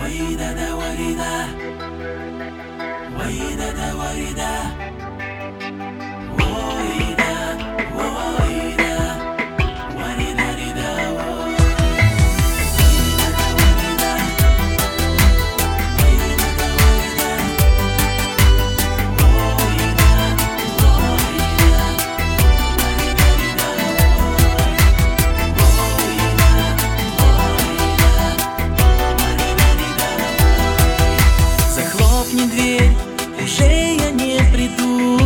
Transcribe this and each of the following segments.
Захлопни дверь, уже я не приду.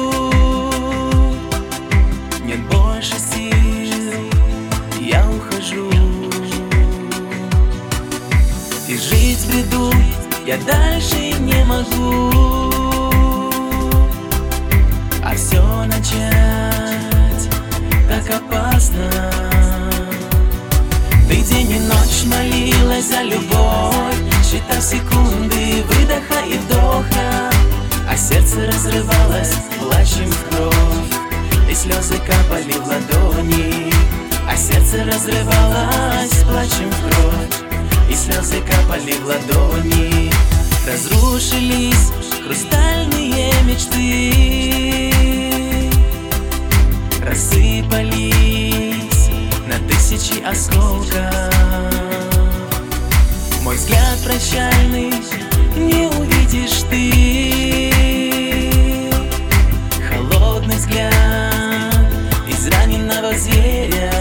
Нет больше сил, я ухожу. И жить в бреду я дальше не могу. А все начать так опасно. Ты день и ночь молилась за любовь, считав секунды выдоха и вдоха, а сердце разрывалось плачем в кровь, и слезы капали в ладони. А сердце разрывалось плачем в кровь, и слезы капали в ладони. Разрушились хрустальные мечты, рассыпались на тысячи осколков. Мой взгляд прощальный не увидишь ты. Холодный взгляд израненного зверя.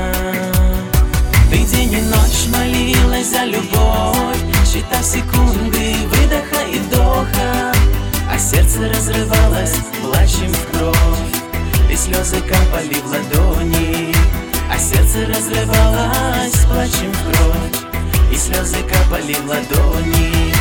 Ты день и ночь молилась за любовь, считав секунды выдоха и вдоха, а сердце разрывалось плачем в кровь, и слезы капали в ладони. А сердце разрывалось плачем в кровь, и слезы капали в ладони.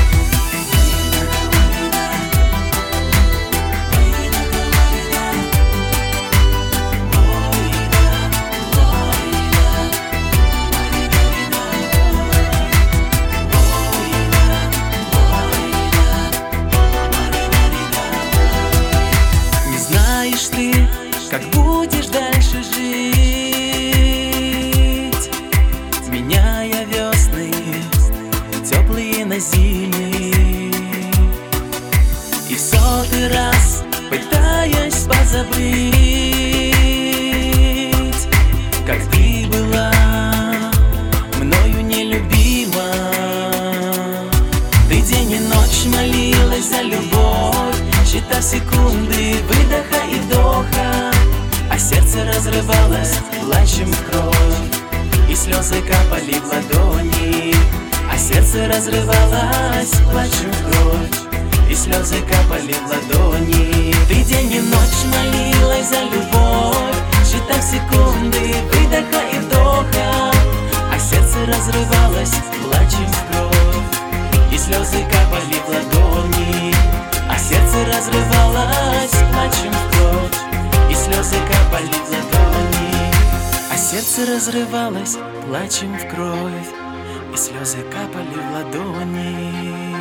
Не знаешь ты, как будешь дальше жить, меняя весны теплые на зимы, и в сотый раз пытаясь позабыть, как ты была мною нелюбима. Ты день и ночь молилась за любовь, считав секунды выдоха и вдоха, а сердце разрывалось плачем в кровь, и слезы капали в ладони. А сердце разрывалось плачем в кровь, и слезы капали в ладони. Ты день и ночь молилась за любовь, считав секунды выдоха и вдоха, а сердце разрывалось плачем в кровь, и слезы капали в ладони. А сердце разрывалось плачем в кровь, и слезы капали в ладони. А сердце разрывалось плачем в кровь, и слезы капали в ладони.